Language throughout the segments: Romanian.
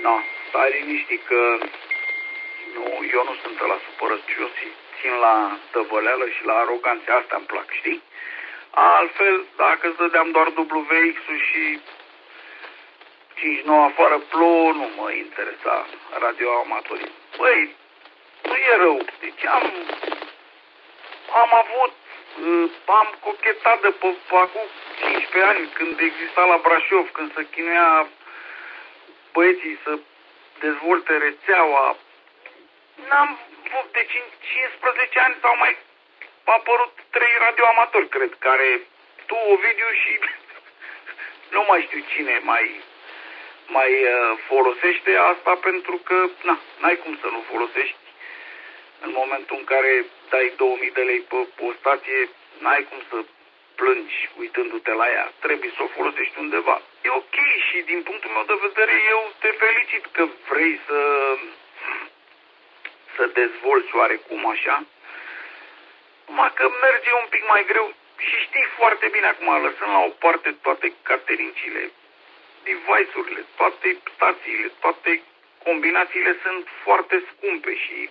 No, stai liniștit că eu nu sunt la supărăt, eu țin la tăvăleală și la aroganțe, astea îmi plac, știi? Altfel, dacă îți dădeam doar WX-ul și 5-9 afară plouă, nu mă interesa radioamatorii. Băi, nu e rău, deci am cochetat de pe acum 15 ani, când exista la Brașov, când se chinuia băieții să dezvolte rețeaua. Deci în 15 ani s-au mai apărut 3 radioamatori, cred, care tu, Ovidiu și nu mai știu cine mai folosește asta, pentru că n-ai cum să nu folosești. În momentul în care dai 2000 de lei pe o stație, n-ai cum să plângi uitându-te la ea. Trebuie să o folosești undeva. E ok și din punctul meu de vedere eu te felicit că vrei să dezvolți oarecum așa. Numai că merge un pic mai greu și știi foarte bine acum, lăsând la o parte toate caterincile, device-urile, toate stațiile, toate combinațiile sunt foarte scumpe și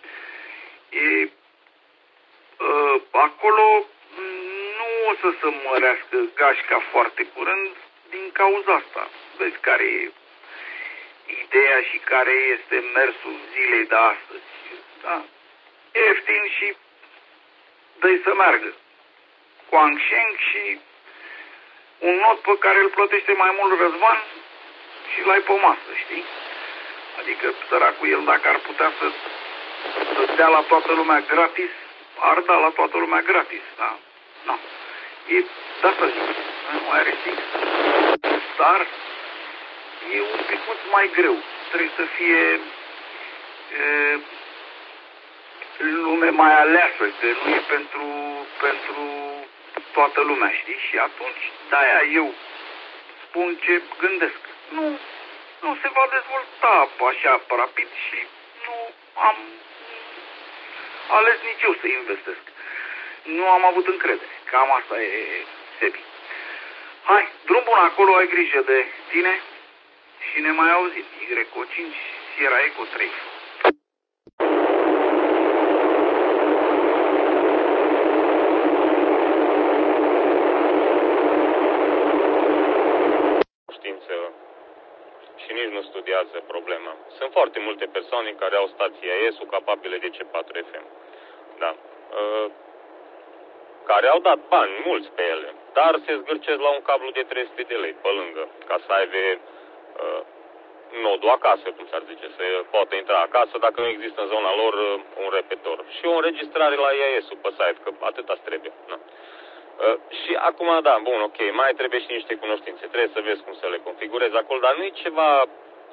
acolo nu o să se mărească gașca foarte curând din cauza asta. Vezi care e ideea și care este mersul zilei de astăzi. Da? Ieftin și dă-i să meargă. Guangsheng și un not pe care îl plătește mai mult Răzvan și l-ai pe masă, știi? Adică săracul el, dacă ar putea să dea la toată lumea gratis, ar da la toată lumea gratis, da? No. E, da să zic, nu are fix. Dar e un pic mai greu. Trebuie să fie lume mai aleasă, că nu e pentru toată lumea, știi? Și atunci, de-aia eu spun ce gândesc. Nu se va dezvolta așa rapid și nu am ales nici eu să investesc. Nu am avut încredere. Cam asta e, Sebi. Hai, drum bun acolo, ai grijă de tine și ne mai auzim. YO5, Sierra Eco 3. Și nici nu studiază problema. Sunt foarte multe persoane care au stații AES-ul capabile de C4 FM. Da. Care au dat bani mulți pe ele, dar se zgârcesc la un cablu de 300 de lei pe lângă, ca să aibă nodul acasă, cum s-ar zice, să poată intra acasă dacă nu există în zona lor un repetor. Și o înregistrare la AES-ul pe site, că atâta trebuie. Da. Și acum, da, bun, ok, mai trebuie și niște cunoștințe. Trebuie să vezi cum să le configurezi acolo, dar nu e ceva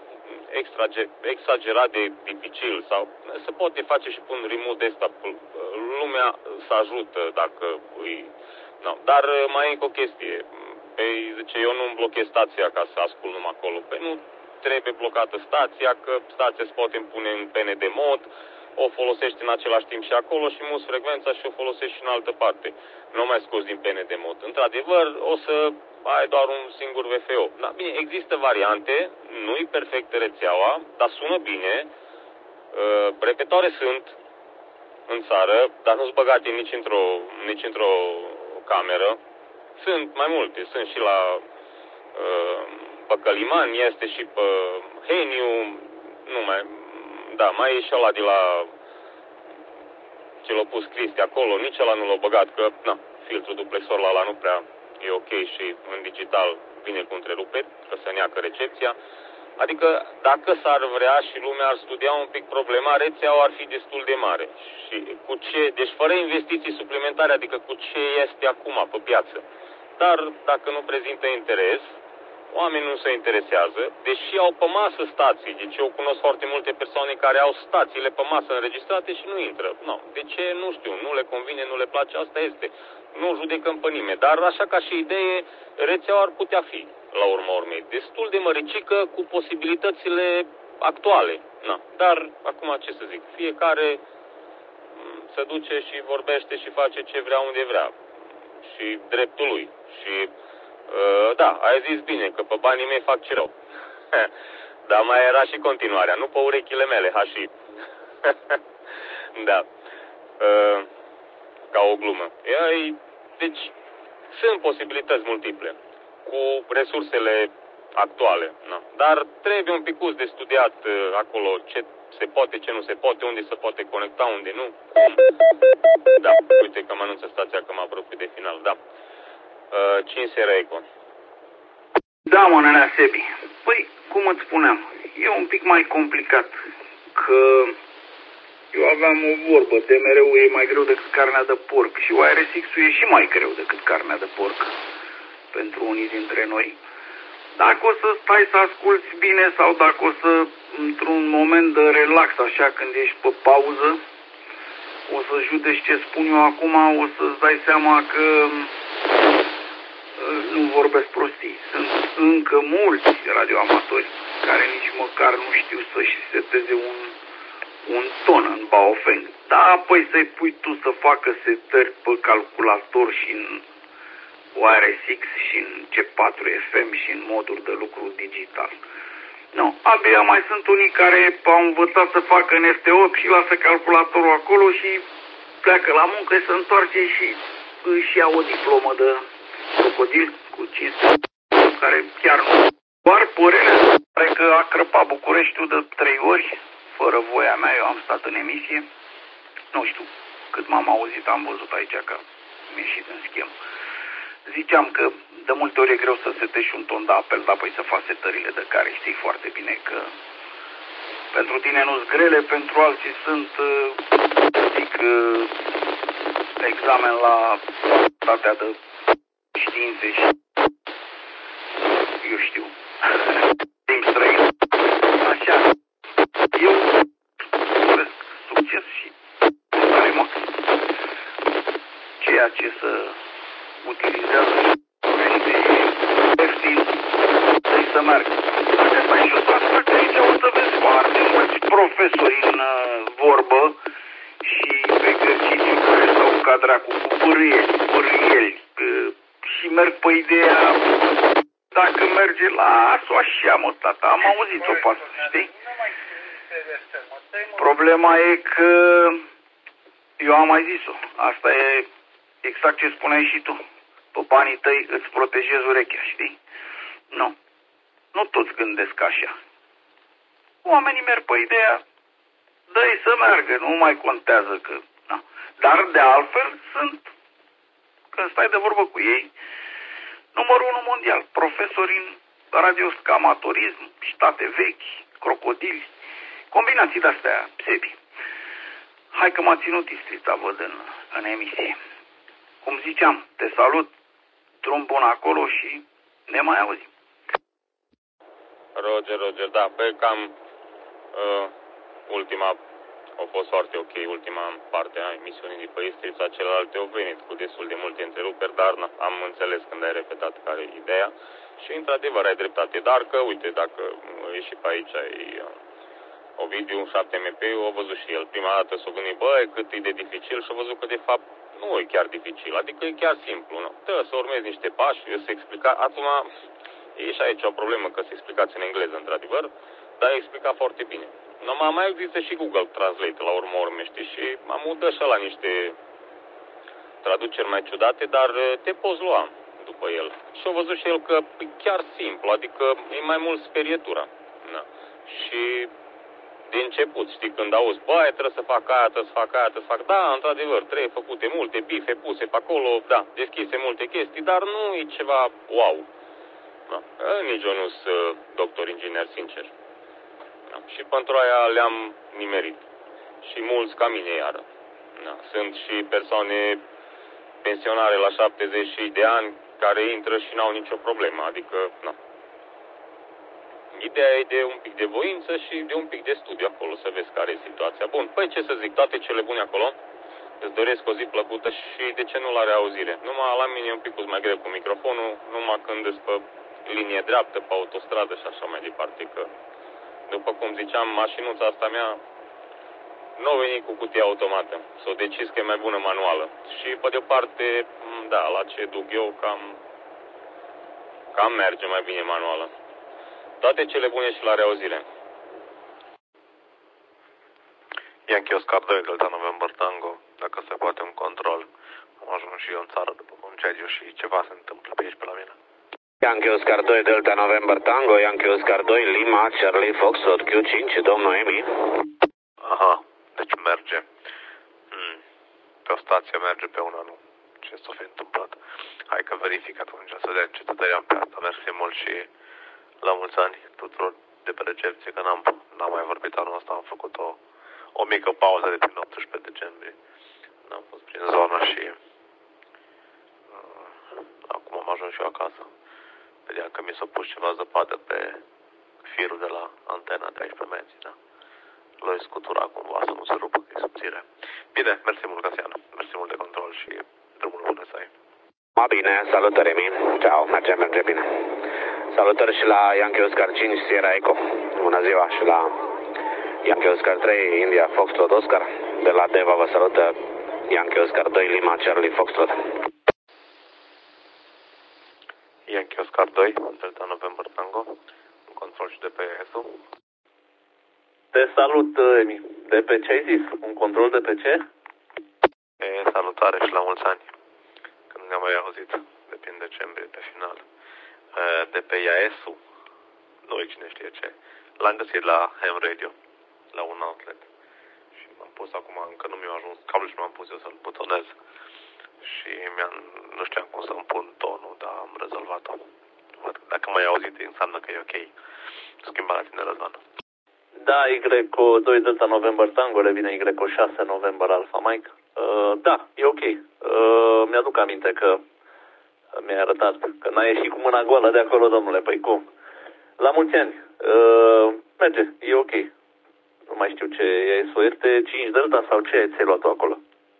exagerat de dificil sau se poate face și pun remote desktop. Lumea să ajută dacă îi... No. Dar mai e încă o chestie. Păi, zice, eu nu-mi blochez stația ca să ascult numai acolo. Păi nu trebuie blocată stația, că stația se poate pune în PND mod, o folosești în același timp și acolo și muți frecvența și o folosești și în altă parte. Nu mai scos din PND mod. Într-adevăr, o să ai doar un singur VFO. Da, bine, există variante, nu-i perfectă rețeaua, dar sună bine. Repetoare sunt în țară, dar nu-s băgate nici într-o cameră. Sunt mai multe, sunt și la pe Căliman, este și pe Heniu, mai e și ăla de la ce l-a pus Cristi acolo, nici ăla nu l-a băgat, că filtrul duplexor la ăla nu prea e ok și în digital vine cu întreruperi, că se neacă recepția. Adică dacă s-ar vrea și lumea ar studia un pic problema, rețeaua ar fi destul de mare. Și deci fără investiții suplimentare, adică cu ce este acum pe piață. Dar dacă nu prezintă interes, oamenii nu se interesează, deși au pe masă stații. Deci eu cunosc foarte multe persoane care au stațiile pe masă înregistrate și nu intră. De ce? Nu știu, nu le convine, nu le place, asta este. Nu judecăm pe nimeni, dar așa ca și idee, rețeaua ar putea fi, la urma urmei, destul de măricică cu posibilitățile actuale. Dar, acum ce să zic, fiecare se duce și vorbește și face ce vrea unde vrea. Și dreptul lui. Și, da, ai zis bine, că pe banii mei fac ce rău. Dar mai era și continuarea, nu pe urechile mele, ha și. Da. Ca o glumă. Deci, sunt posibilități multiple cu resursele actuale. Na. Dar trebuie un picuț de studiat acolo ce se poate, ce nu se poate, unde se poate conecta, unde nu. Cum. Da, uite că mă anunță stația că mă apropii de final. Da. 5 seara eco. Da, mă, nenea Sebi. Păi, cum îți spuneam, e un pic mai complicat. Că eu aveam o vorbă, TMR-ul e mai greu decât carnea de porc și YRSX-ul e și mai greu decât carnea de porc pentru unii dintre noi. Dacă o să stai să asculți bine sau dacă o să, într-un moment de relax, așa, când ești pe pauză, o să judeci ce spun eu acum, o să-ți dai seama că nu vorbesc prostii. Sunt încă mulți radioamatori care nici măcar nu știu să-și seteze un ton în Baofeng. Da, apoi să-i pui tu să facă setări pe calculator și în YRSX și în C4FM și în moduri de lucru digital. Nu, abia mai sunt unii care au învățat să facă în ST8 și lasă calculatorul acolo și pleacă la muncă, se întoarce și își ia o diplomă de crocodil cu 500, care chiar nu. Doar părerea pare că a crăpat Bucureștiul de 3 ori, fără voia mea, eu am stat în emisie. Nu știu cât m-am auzit, am văzut aici că am ieșit în schimb. Ziceam că de multe ori e greu să setești un ton de apel, dar apoi să faci setările de care știi foarte bine că pentru tine nu-s grele, pentru alții sunt, zic, examen la facultatea de științe și, eu știu, timp străin. Așa, eu doresc succes și tare maxim. Ceea ce să utilizează și ieftin, să meargă. Dacă stai și o să asculti aici, o să vezi foarte mulți profesori în vorbă și pe exercițiu care stau ca dracu cu pârâieli și merg pe ideea, dacă merge, las-o așa, mă, tata, am auzit-o pe asta, știi? Problema e că eu am mai zis-o, asta e exact ce spuneai și tu. Pe banii tăi îți protejezi urechea, știi? Nu. Nu toți gândesc așa. Oamenii merg pe ideea, dă-i să meargă, nu mai contează că... Na. Dar de altfel sunt, când stai de vorbă cu ei, numărul 1 mondial, profesori în radioscamatorism, state vechi, crocodili, combinații de-astea, Sebi. Hai că m-a ținut istrita, văd, în emisie. Cum ziceam, te salut, drum bun acolo și ne mai auzim. Roger, da, pe cam ultima a fost foarte ok, ultima parte a emisiunii de pe Istrița, celelalte au venit cu destul de multe întreruperi, dar am înțeles când ai repetat care e ideea și într-adevăr ai dreptate, dar că uite, dacă e și pe aici Ovidiu 7MP, a văzut și el. Prima dată s-a gândit, băi, cât e de dificil și a văzut că de fapt nu e chiar dificil, adică e chiar simplu, nu? Trebuie să urmezi niște pași, eu să explica, acum e și aici o problemă că se explicați în engleză, într-adevăr, dar e explicat foarte bine. Numai mai există și Google Translate la urmă urmește și am udat și la niște traduceri mai ciudate, dar te poți lua după el. Și a văzut și el că e chiar simplu, adică e mai mult sperietura. Da. Și de început, știi, când auzi, băi, trebuie să fac aia, trebuie să fac aia, trebuie să fac... Da, într-adevăr, trebuie făcute multe bife puse pe acolo, da, deschise multe chestii, dar nu e ceva wow. Da. Nici eu nu sunt doctor inginer, sincer. Da. Și pentru aia le-am nimerit. Și mulți ca mine iară. Da. Sunt și persoane pensionare la 70 de ani care intră și n-au nicio problemă, adică, na. Ideea e de un pic de voință și de un pic de studiu acolo, să vezi care e situația. Bun, păi ce să zic, toate cele bune acolo. Îți doresc o zi plăcută și de ce nu la reauzire. Numai la mine e un pic mai greu cu microfonul, numai când îți pe linie dreaptă, pe autostradă și așa mai departe. Că, după cum ziceam, mașinuța asta mea nu a venit cu cutie automată. S-a decis că e mai bună manuală. Și pe de-o parte, da, la ce duc eu, cam merge mai bine manuală. Toate cele bune și la reauzire. Yankee Oscar 2, Delta November Tango, dacă se poate un control. Am ajuns și eu în țară după concediu și ceva se întâmplă pe aici pe la mine. Yankee Oscar 2, Delta November Tango, Yankee Oscar 2, Lima, Charlie Foxtrot, Q5, domnul Emi. Aha, deci merge. Pe o stație merge, pe una nu. Ce s-a fi întâmplat? Hai că verific atunci, să vedem ce tătăream pe asta. Mersi mult și la mulți ani tuturor de pe recepție, că n-am mai vorbit anul ăsta, am făcut o mică pauză de prin 18 decembrie. N-am fost prin zona și acum am ajuns și eu acasă. Vedeam că mi s-a pus ceva zăpadă pe firul de la antena de aici pe menții, da? L-ai scutura cumva să nu se rupă, că e subțire. Bine, mersi mult, Casian. Mersi mult de control și drumul bun să ai. Bine, salutări, Emi. Ciao, merge bine. Salutări și la Yankee Oscar 5, Sierra Echo. Bună ziua și la Yankee Oscar 3, India Foxtrot Oscar. De la Deva vă salută Yankee Oscar 2, Lima, Charlie Foxtrot. Yankee Oscar 2, Delta November Tango, în control și de pe ESU. Te salut, Emi. De pe ce ai zis? Un control de pe ce? Salutare și la mulți ani. Că nu ne-am mai auzit de prin decembrie, pe final. De pe IAS-ul, nu cine știe ce, l-am găsit la Ham Radio, la un outlet. Și m-am pus acum, încă nu mi-a ajuns cablul și m-am pus eu să-l butonez. Și nu știam cum să-mi pun tonul, dar am rezolvat-o. Dacă m-ai auzit, înseamnă că e ok. Schimbarea tine, Răzvan. Da, Y2 Delta November Tango, revine Y6 November Alpha Mike. Da, e ok. Mi-aduc aminte că mi-ai arătat că n-ai ieșit cu mâna goală de acolo, domnule. Păi cum? La mulți ani. Merge, e ok. Nu mai știu ce e este 5 Delta sau ce ți-ai luat acolo?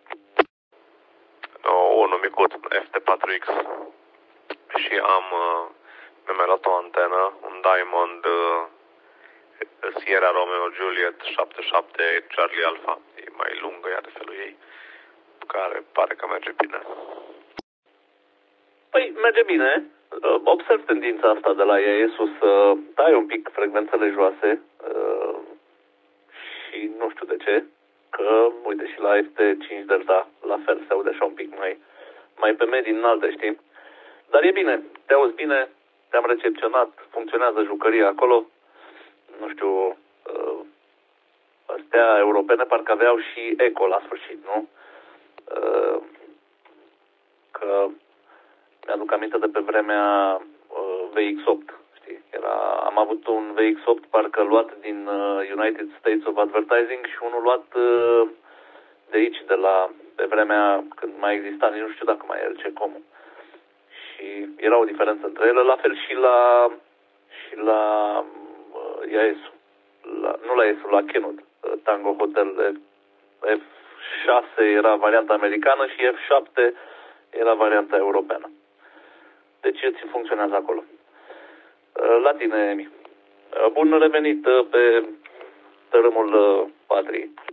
Unul micuț, FT4X. Și mi-am mai luat o antenă, un Diamond Sierra Romeo Juliet 77 Charlie Alpha. E mai lungă ea de felul ei, care pare că merge bine. Păi, merge bine. Observ tendința asta de la ESU să dai un pic frecvențele joase și nu știu de ce, că, uite, și la FT5 Delta la fel se aude așa un pic mai pe medii înalte, știi? Dar e bine, te auzi bine, te-am recepționat, funcționează jucăria acolo, nu știu, astea europene parcă aveau și eco la sfârșit, nu? Că mi-aduc aminte de pe vremea VX8, știi? Am avut un VX8 parcă luat din United States of Advertising și unul luat de aici, pe vremea când mai exista, nici nu știu dacă mai e LCCom-ul. Și era o diferență între ele, la fel și la IAS-ul. Nu la IAS-ul, la Kenwood. Tango Hotel F6 era varianta americană și F7 era varianta europeană. Deci ți funcționează acolo. La tine, Emi. Bun revenit pe tărâmul patriei.